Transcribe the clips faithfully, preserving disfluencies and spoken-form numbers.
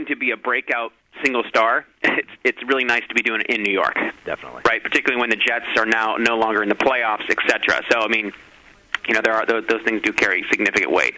going to be a breakout single star, it's, it's really nice to be doing it in New York. Definitely. Right, particularly when the Jets are now no longer in the playoffs, et cetera. So, I mean, you know, there are those, those things do carry significant weight.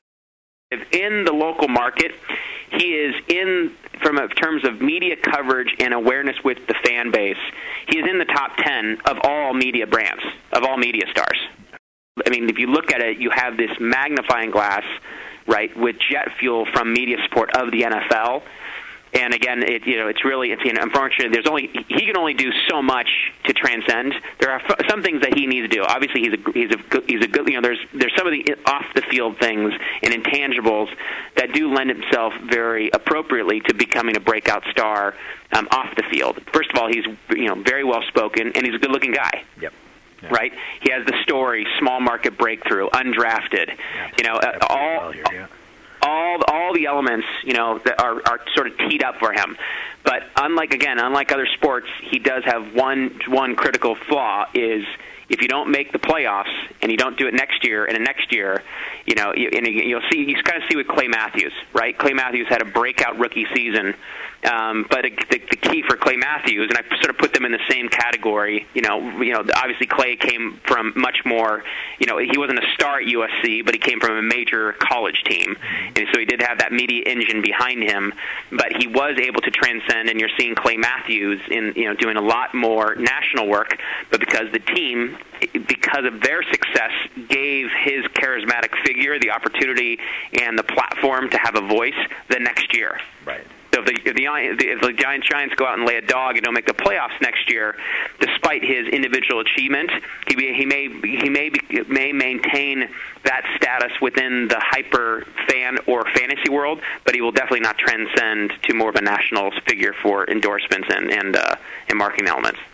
In the local market, he is in, from a, terms of media coverage and awareness with the fan base, he is in the top ten of all media brands, of all media stars. I mean, if you look at it, you have this magnifying glass, right, with jet fuel from media support of the N F L. And again, it, you know, it's really, it's, you know, unfortunately, there's only, he can only do so much to transcend. There are f- some things that he needs to do. Obviously, he's a, he's a, good, he's a good, you know, there's, there's some of the off the field things and intangibles that do lend himself very appropriately to becoming a breakout star um, off the field. First of all, he's, you know, very well spoken, and he's a good looking guy. Yep. Yeah. Right? He has the story, small market breakthrough, undrafted, yeah. you know, uh, all. Well here, yeah. All all the elements, you know, that are, are sort of teed up for him. But unlike, again, unlike other sports, he does have one one critical flaw is if you don't make the playoffs and you don't do it next year and the next year, you know, you, and you'll see, you kind of see with Clay Matthews, right? Clay Matthews had a breakout rookie season. Um, but the, the key for Clay Matthews, and I sort of put them in the same category, you know, you know, obviously Clay came from much more, you know, he wasn't a star at U S C, but he came from a major college team, and so he did have that media engine behind him, but he was able to transcend, and you're seeing Clay Matthews in, you know, doing a lot more national work, but because the team, because of their success, gave his charismatic figure the opportunity and the platform to have a voice the next year. Right. So if the, if the if the Giants Giants go out and lay a dog and don't make the playoffs next year, despite his individual achievement, he be, he may he may be, may maintain that status within the hyper fan or fantasy world, but he will definitely not transcend to more of a national figure for endorsements and and uh, and marketing elements.